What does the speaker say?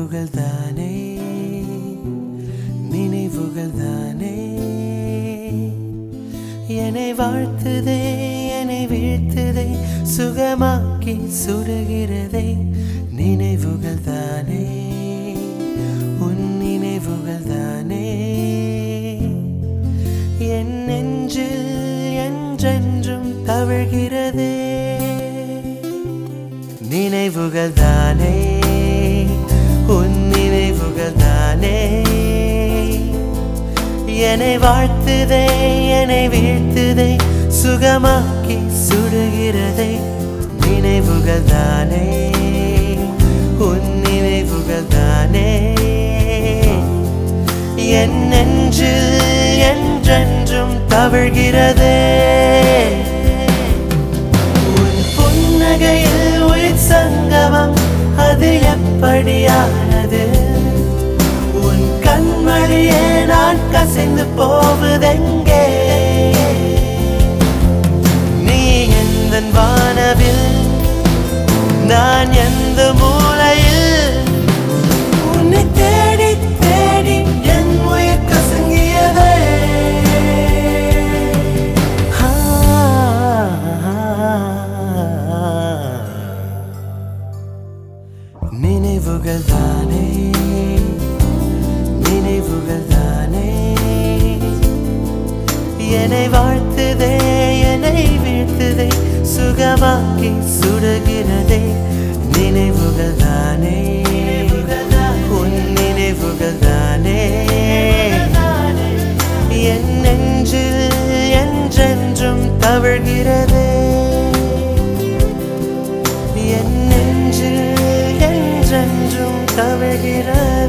நினைவுகள் தானே நினைவுகள் தானே என்னை வாழ்த்துதே என்னை வீழ்த்துதே சுகமாக்கி சுடுகிறதே நினைவுகள் தானே உன் நினைவுகள் தானே என் நெஞ்சில் என்றென்றும் தவழ்கிறதே நினைவுகள் தானே உன் நினைவுகள் தானே என்னை வாழ்த்துதே என்னை வீழ்த்துதே சுகமாக்கி சுடுகிறதே நினைவுகள் தானே உன் நினைவுகள் தானே என் நெஞ்சில் என்றென்றும் தவழ்கிறதே உன் புன்னகையில் உயிர் சங்கமம் அது எப்படியானது உன் கண்மணியே நான் கசிந்து போவதெங்கே நீ எந்த வானவில் நான் எந்த மூலையில் உன்னை தேடி தேடி என் உயிர் கசங்கியதே நினைவுகள் தானே நினைவுகள் தானே என்னை வாழ்த்துதே என்னை வீழ்த்துதே சுகமாக்கி சுடுகிறதே நினைவுகள் தானே உன் நினைவுகள் தானே என் நெஞ்சில் என்றென்றும் தவழ்கிறதே என் நெஞ்சில் என்றென்றும் தவழ்கிறது